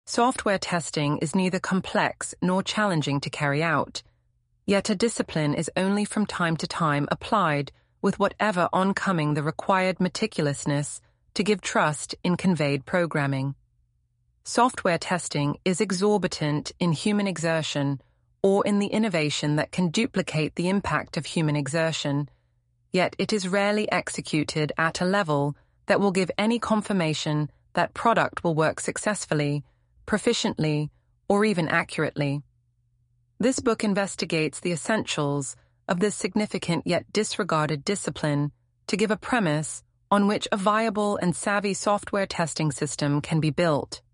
Software testing is neither complex nor challenging to carry out, yet a discipline is only from time to time applied with whatever oncoming the required meticulousness to give trust in conveyed programming. Software testing is exorbitant in human exertion or in the innovation that can duplicate the impact of human exertion, yet it is rarely executed at a level that will give any confirmation that product will work successfully, proficiently, or even accurately. This book investigates the essentials of this significant yet disregarded discipline to give a premise on which a viable and savvy software testing system can be built.